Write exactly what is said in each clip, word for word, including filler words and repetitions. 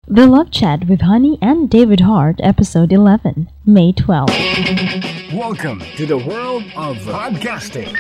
The Love Chat with Honey and David Hart, Episode eleven, May twelfth. Welcome to the world of podcasting.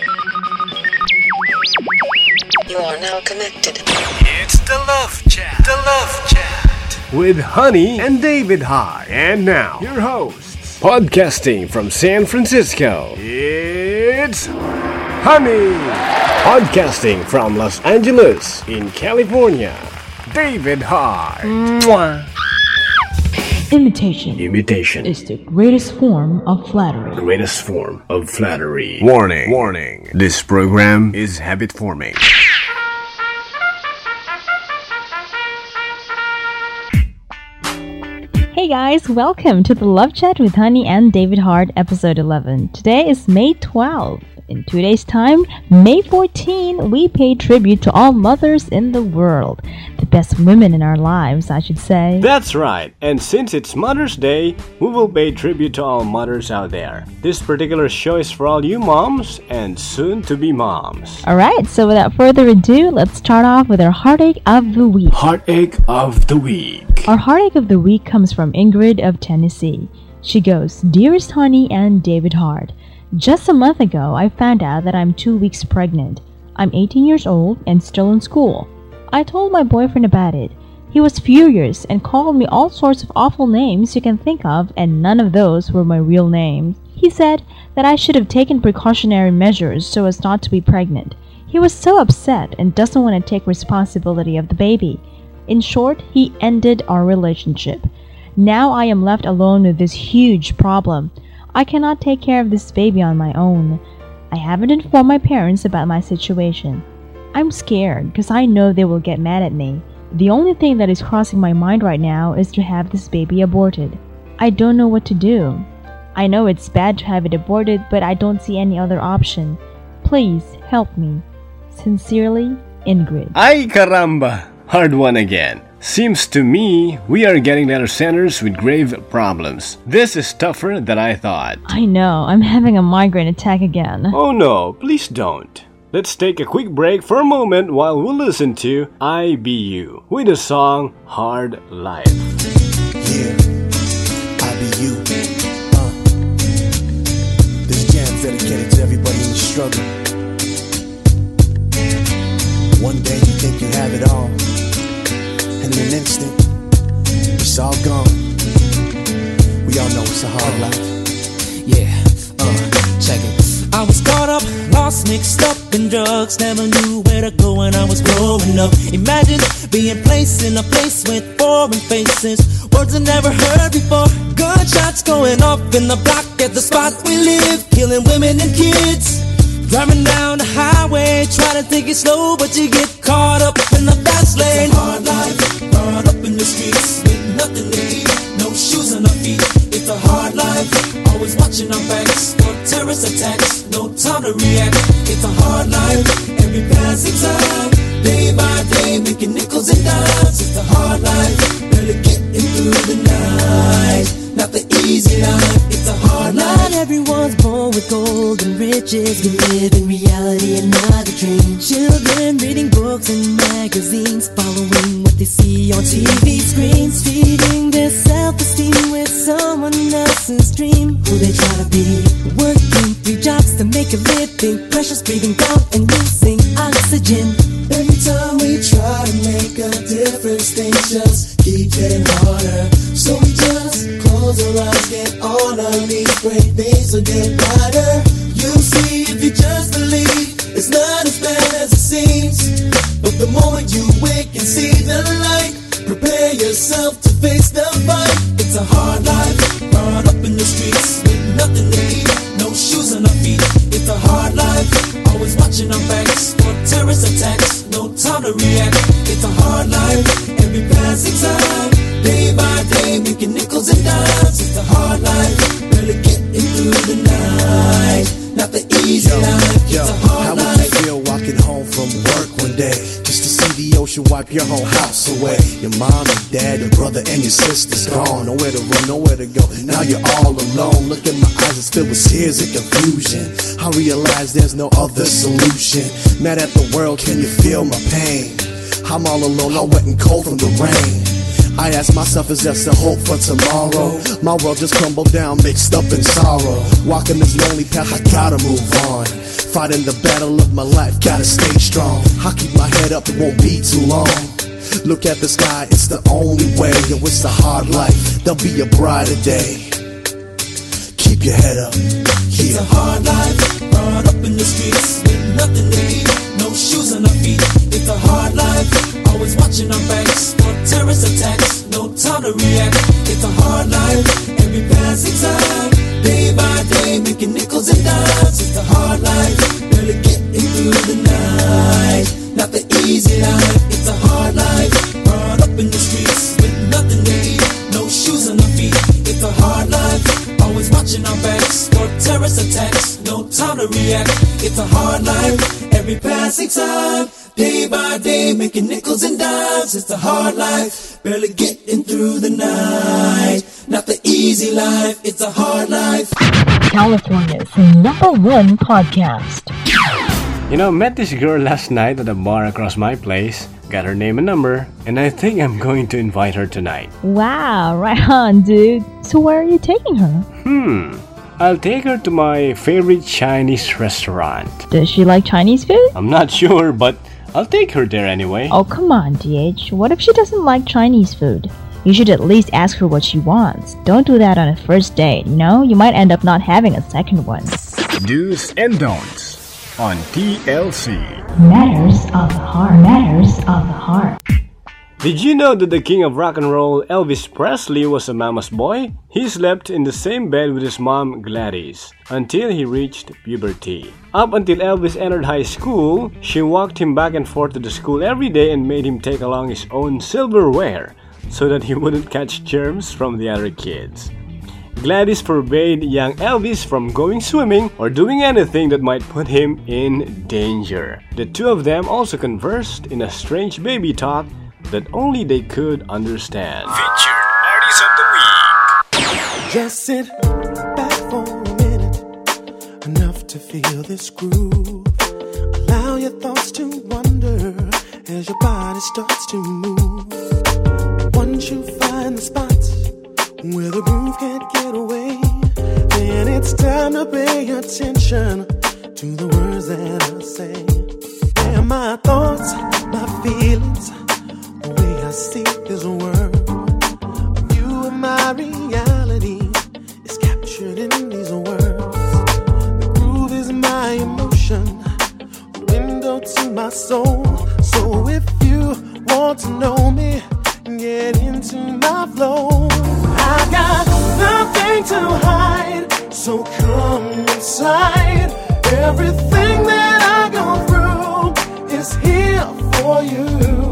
You are now connected. It's the Love Chat. The Love Chat with Honey and David Hart. And now, your hosts, podcasting from San Francisco, it's Honey. Podcasting from Los Angeles in California, David Hart. Mwah. Imitation Imitation is the greatest form of flattery. Greatest form of flattery. Warning. Warning. This program is habit forming. Hey guys, welcome to the Love Chat with Honey and David Hart, Episode eleven. Today is May twelfth. In two days' time, May fourteenth, we pay tribute to all mothers in the world. The best women in our lives, I should say. That's right. And since it's Mother's Day, we will pay tribute to all mothers out there. This particular show is for all you moms and soon-to-be moms. Alright, so without further ado, let's start off with our Heartache of the Week. Heartache of the Week. Our Heartache of the Week comes from Ingrid of Tennessee. She goes, Dearest Honey and David Hart, just a month ago, I found out that I'm two weeks pregnant. I'm eighteen years old and still in school. I told my boyfriend about it. He was furious and called me all sorts of awful names you can think of, and none of those were my real names. He said that I should have taken precautionary measures so as not to be pregnant. He was so upset and doesn't want to take responsibility of the baby. In short, he ended our relationship. Now I am left alone with this huge problem. I cannot take care of this baby on my own. I haven't informed my parents about my situation. I'm scared because I know they will get mad at me. The only thing that is crossing my mind right now is to have this baby aborted. I don't know what to do. I know it's bad to have it aborted, but I don't see any other option. Please help me. Sincerely, Ingrid. Ay caramba! Hard one again. Seems to me we are getting letter senders with grave problems. This is tougher than I thought. I know, I'm having a migraine attack again. Oh no, please don't. Let's take a quick break for a moment while we listen to I B U with the song Hard Life. Yeah, I B U. Uh, this jam's dedicated to everybody in the struggle. One day you think you have it all, and in an instant, it's all gone. We all know it's a hard life. Yeah, uh, check it. I was caught up, lost, mixed up in drugs. Never knew where to go when I was growing up. Imagine being placed in a place with foreign faces, words I never heard before. Gunshots going off in the block at the spot we live, killing women and kids. Driving down the highway, trying to take it slow, but you get caught up in the fast lane. It's a hard life, brought up in the streets with nothing to eat, no shoes on our feet. It's a hard life, always watching our backs for terrorist attacks, no time to react. It's a hard life, every passing time, day by day, making nickels and dimes. It's a hard life, barely getting through the night. Not the easy life, it's a hard life. Not everyone's born with gold and riches. We live in reality and not a dream. Children reading books and magazines, following what they see on T V screens, feeding their self-esteem with someone else's dream. Who they try to be, working three jobs to make a living, pressures breathing down and losing oxygen. Every time we try to make a difference, things just keep getting harder. So we just close our eyes, get on our knees, pray things will get brighter. You'll see if you just believe, it's not as bad as it seems. But the moment you wake and see the light, prepare yourself to face the fight. It's a hard life, brought up in the streets with nothing to eat, no shoes on our feet. It's a hard life, always watching our backs for terrorist attacks, no time to react. It's a hard life, every passing time, day by day, making nickels and dimes. It's a hard life, barely getting through the night. Not the easy yo, life, yo, it's a hard how life. How would you feel walking home from work one day, just to see the ocean wipe your whole house away? Your mom and dad, your brother and your sister's gone. Nowhere to run, nowhere to go, now you're all alone. Look in my eyes, it's filled with tears and confusion. I realize there's no other solution. Mad at the world, can you feel my pain? I'm all alone, all wet and cold from the rain. I I ask myself, is there still hope for tomorrow? My world just crumbled down, mixed up in sorrow. Walking this lonely path, I gotta move on. Fighting the battle of my life, gotta stay strong. I keep my head up, it won't be too long. Look at the sky, it's the only way. Yo, it's a hard life, there'll be a brighter day. Keep your head up, yeah. It's a hard life, brought up in the streets with nothing to eat, no shoes on our feet. It's a hard life, always watching our backs for terrorist attacks, no time to react. It's a hard life, every passing time, day by day, making nickels and dimes. It's a hard life, barely getting through the night, not the easy life. It's a hard life, brought up in the streets with nothing to eat, no shoes on our feet. It's a hard life, always watching our backs for terrorist attacks, no time to react. It's a hard life, every passing time, day by day, making nickels and dimes. It's a hard life, barely getting through the night, not the easy life. It's a hard life. California's number one podcast. You know, met this girl last night at a bar across my place, got her name and number, and I think I'm going to invite her tonight. Wow, right on, dude. So where are you taking her? Hmm, I'll take her to my favorite Chinese restaurant. Does she like Chinese food? I'm not sure, but I'll take her there anyway. Oh, come on, D H. What if she doesn't like Chinese food? You should at least ask her what she wants. Don't do that on a first date, you know? You might end up not having a second one. Do's and don'ts on T L C. Matters of the heart. Matters of the heart. Did you know that the king of rock and roll, Elvis Presley, was a mama's boy? He slept in the same bed with his mom, Gladys, until he reached puberty. Up until Elvis entered high school, she walked him back and forth to the school every day and made him take along his own silverware so that he wouldn't catch germs from the other kids. Gladys forbade young Elvis from going swimming or doing anything that might put him in danger. The two of them also conversed in a strange baby talk that only they could understand. Featured Artists of the Week. Just sit back for a minute, enough to feel this groove. Allow your thoughts to wander as your body starts to move. Once you find the spot where the groove can't get away, then it's time to pay attention to the words that I say. Where my thoughts, my feelings, the way I see this world, you and my reality is captured in these words. The groove is my emotion, a window to my soul. So if you want to know me, get into my flow. I got nothing to hide, so come inside. Everything that I go through is here for you.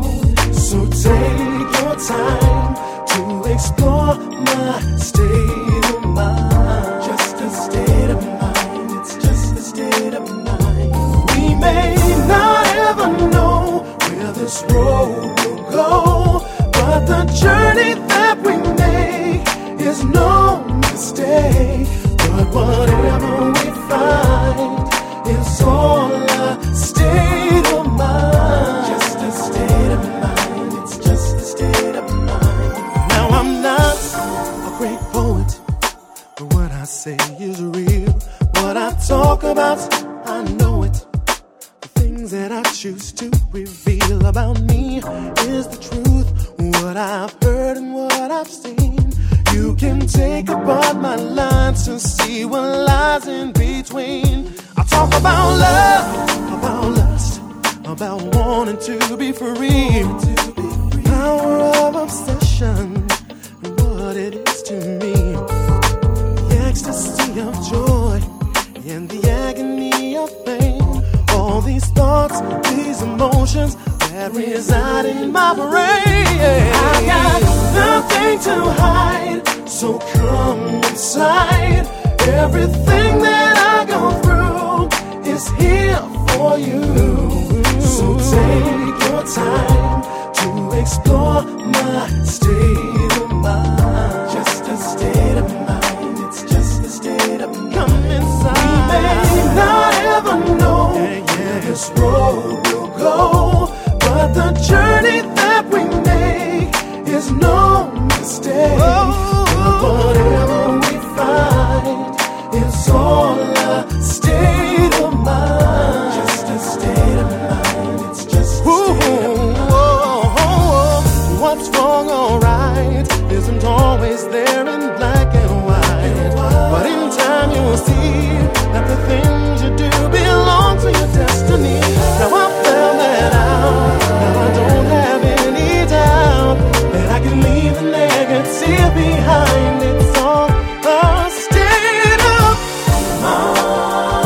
So take your time to explore my state of mind. Just a state of mind, it's just a state of mind. We may not ever know where this road will go, but the journey that we make is no mistake. But whatever we find is all a state of mind. Just a state of mind, it's just a state of mind. Now I'm not a great poet, but what I say is real. What I talk about, I know it. The things that I choose to reveal about me is the truth. What I've heard and what I've seen, you can take apart my lines to see what lies in between. I talk about love, about lust, about wanting to be free, the power of obsession and what it is to me, the ecstasy of joy and the agony of pain. All these thoughts, these emotions that reside in my brain. I got nothing to hide, so come inside. Everything that I go through is here for you. So take your time to explore my state of mind. Just a state of mind, it's just a state of mind. Come inside. We may not ever know where this road will go, but the journey that we make is no long to stay. But whatever we find, it's all a state of mind. Just a state of mind. It's just a state of mind. What's wrong or right isn't always there in black and white. But in time you'll see that the things you do belong to your destiny. Now I found that out. Now I don't have any doubt that I can leave the negative behind. It's all a state of mind.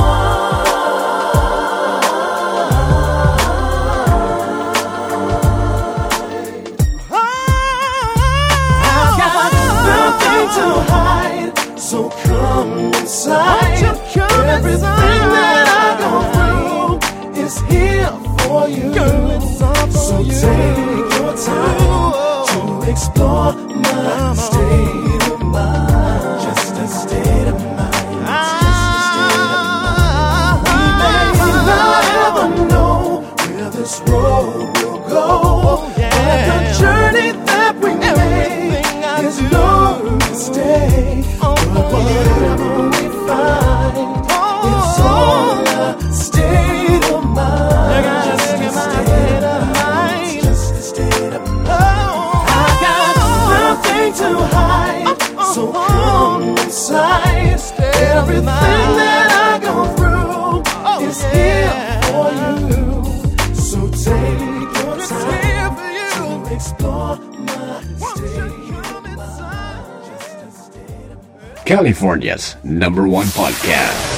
I've got nothing to hide, so come inside. Everything that I go through is here for you. So take your time to explore my state of mind. Just a state of mind. It's just a state of mind. We may not ever know where this road will go, but the journey that we make is no mistake. But whatever we find, it's all a state of mind. Just a state of mind. Just a state of mind. I got nothing to hide, so come inside. Everything that I go through is here for you. So take your time to explore my state of mind. Just a state of mind. California's number one podcast.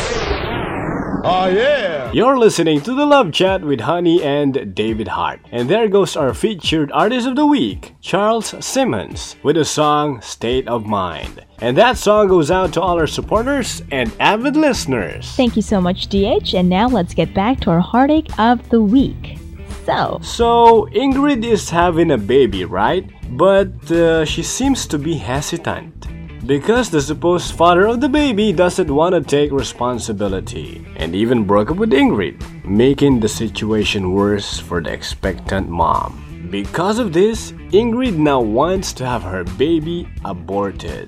Oh yeah! You're listening to the Love Chat with Honey and David Hart. And there goes our featured artist of the week, Charles Simmons, with the song State of Mind. And that song goes out to all our supporters and avid listeners. Thank you so much, D H. And now let's get back to our heartache of the week. So, So, Ingrid is having a baby, right? But uh, she seems to be hesitant. Because the supposed father of the baby doesn't want to take responsibility and even broke up with Ingrid, making the situation worse for the expectant mom. Because of this, Ingrid now wants to have her baby aborted.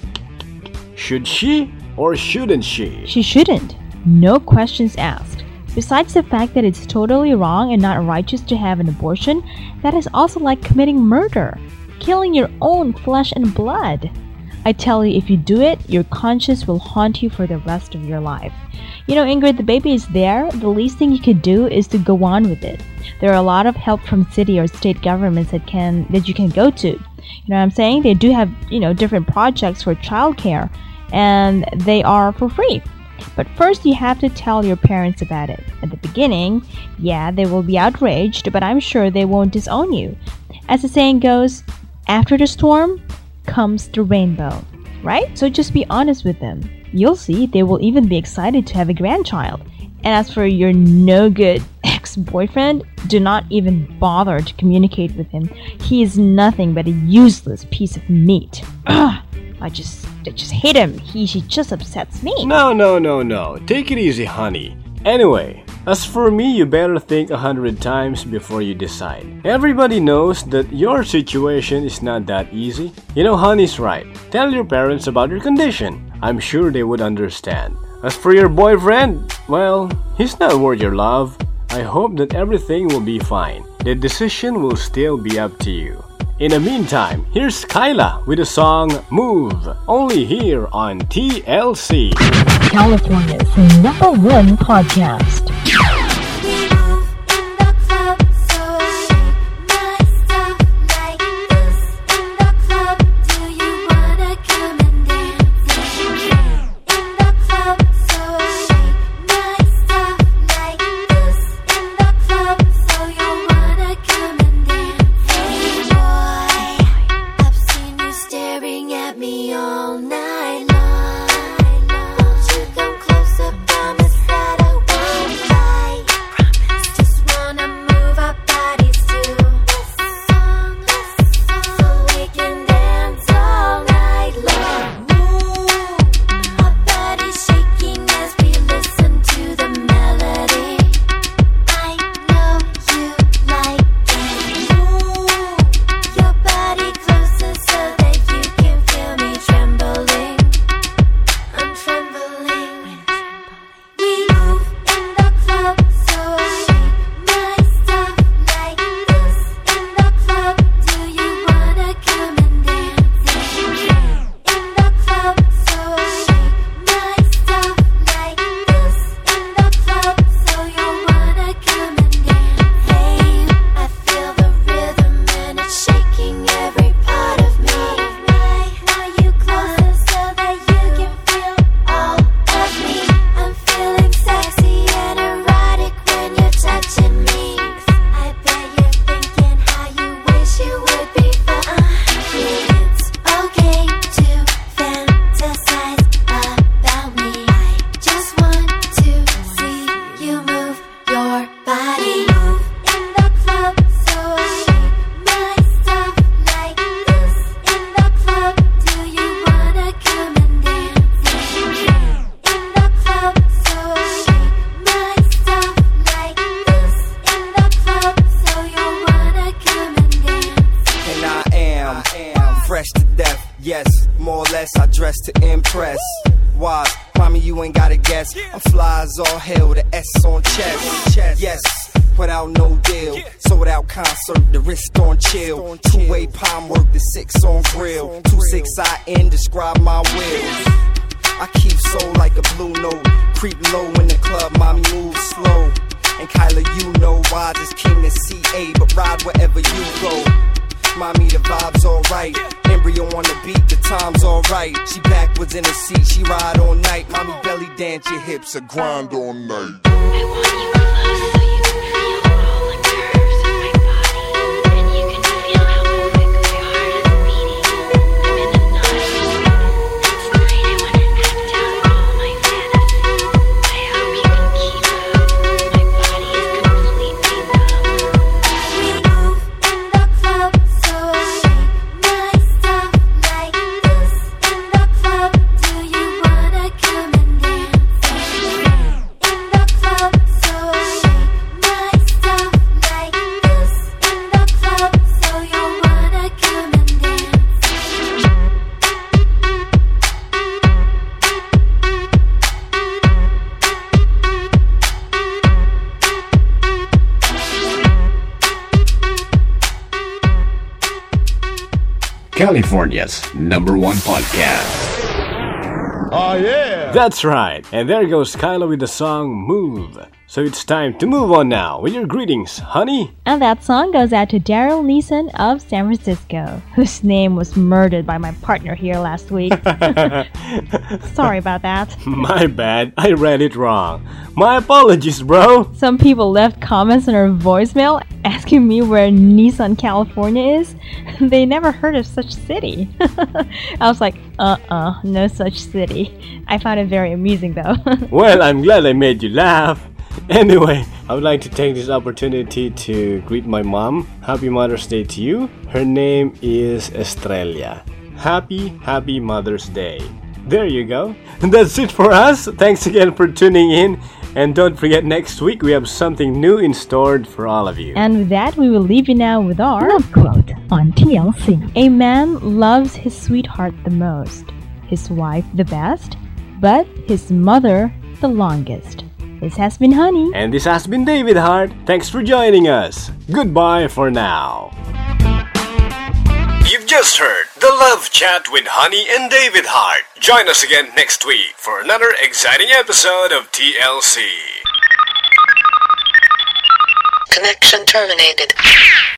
Should she or shouldn't she? she shouldn't. No questions asked. Besides the fact that it's totally wrong and not righteous to have an abortion, that is also like committing murder, killing your own flesh and blood. I tell you, if you do it, your conscience will haunt you for the rest of your life. You know, Ingrid, the baby is there. The least thing you could do is to go on with it. There are a lot of help from city or state governments that can that you can go to. You know what I'm saying? They do have, you know, different projects for childcare, and they are for free. But first, you have to tell your parents about it. At the beginning, yeah, they will be outraged, but I'm sure they won't disown you. As the saying goes, after the storm comes the rainbow, right? So just be honest with them. You'll see they will even be excited to have a grandchild. And as for your no-good ex-boyfriend, do not even bother to communicate with him. He is nothing but a useless piece of meat. Ugh, I just, I just hate him. He, he just upsets me. No, no, no, no. Take it easy, honey. Anyway, as for me, you better think a hundred times before you decide. Everybody knows that your situation is not that easy. You know, honey's right. Tell your parents about your condition. I'm sure they would understand. As for your boyfriend, well, he's not worth your love. I hope that everything will be fine. The decision will still be up to you. In the meantime, here's Kyla with the song Move, only here on T L C. California's number one podcast. All night long, won't you come closer? Promise that I won't lie. fresh to death. Yes, more or less I dress to impress. Why? Mommy, you ain't gotta guess. I'm fly as all hell, the S on chest. chest. Yes, without no deal. Sold out concert, the wrist on chill. Two-way palm work, the six on grill. Two six I N, describe my wheels. I keep soul like a blue note. Creep low in the club, mommy move slow. And Kyla, you know why this king is C A, but ride wherever you go. Mommy, the vibe's alright. Embryo on the beat, the time's alright. She backwards in the seat, she ride all night. Mommy belly dance, your hips are grind all night. I want you close so you can feel all the nerves in my body. And you can feel how quick my heart is beating. I'm in a night. It's night, I want to act out all my fantasies. I hope you can keep up. My body is completely numb. We move in the club, so I shake my stuff like this. In the club, do you wanna come and dance? In the club, so I shake my stuff like this. In the club, so you wanna come and dance. California's number one podcast. Oh, yeah. That's right. And there goes Kyla with the song Move. So it's time to move on now with your greetings, honey. And that song goes out to Daryl Neeson of San Francisco, whose name was murdered by my partner here last week. Sorry about that. My bad. I read it wrong. My apologies, bro. Some people left comments on our voicemail asking me where Nissan, California is. They never heard of such city. I was like, uh-uh, no such city. I found it very amusing though. Well, I'm glad I made you laugh. Anyway, I would like to take this opportunity to greet my mom. Happy Mother's Day to you. Her name is Estrella. Happy, happy Mother's Day. There you go. And that's it for us. Thanks again for tuning in. And don't forget, next week we have something new in store for all of you. And with that, we will leave you now with our Love quote on T L C. A man loves his sweetheart the most, his wife the best, but his mother the longest. This has been Honey. And this has been David Hart. Thanks for joining us. Goodbye for now. You've just heard The Love Chat with Honey and David Hart. Join us again next week for another exciting episode of T L C. Connection terminated.